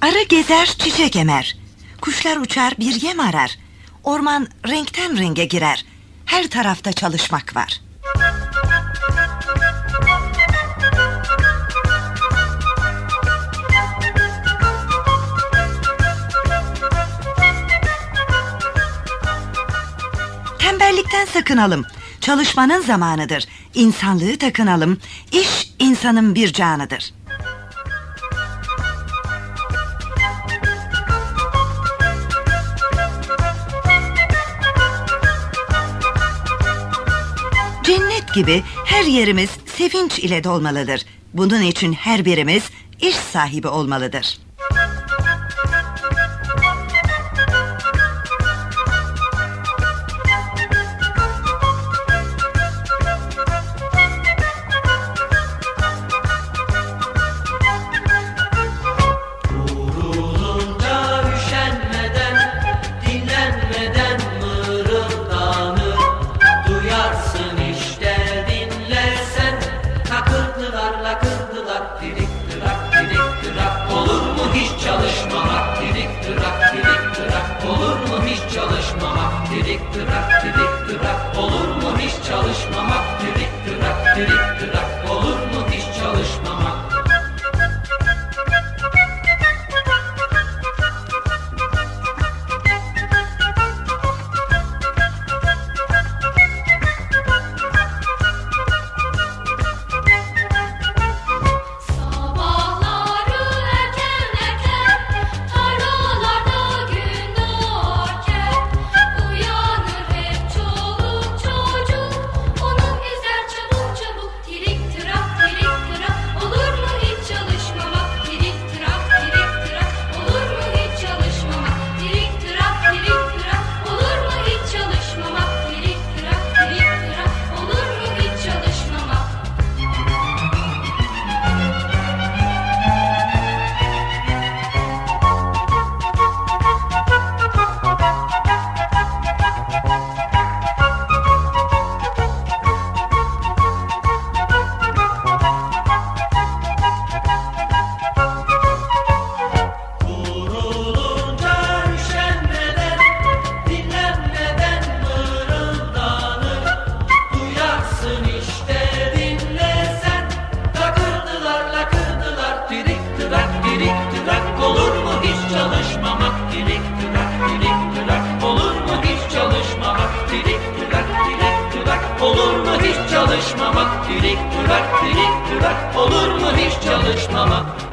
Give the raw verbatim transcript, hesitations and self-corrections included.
Arı gezer çiçek emer, kuşlar uçar bir yem arar, orman renkten renge girer, her tarafta çalışmak var. Tembellikten sakınalım, çalışmanın zamanıdır, insanlığı takınalım, iş insanın bir canıdır. Cennet gibi her yerimiz sevinç ile dolmalıdır. Bunun için her birimiz iş sahibi olmalıdır. Olur mu hiç çalışmamak? Dirik durak, dirik durak. Olur mu hiç çalışmamak?